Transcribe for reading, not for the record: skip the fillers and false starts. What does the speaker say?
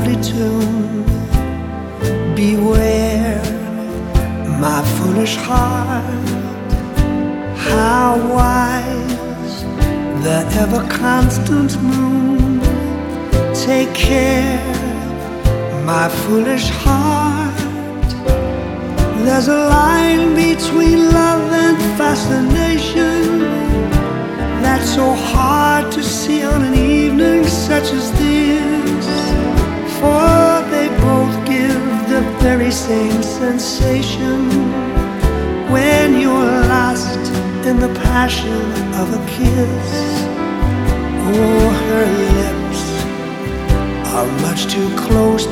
lovely tune. Beware, my foolish heart, how wise the ever-constant moon. Take care, my foolish heart, there's a line between love and fascination that's so hard to see on an evening such as this. For they both give the very same sensation when you're lost in the passion of a kiss. Oh, her lips are much too close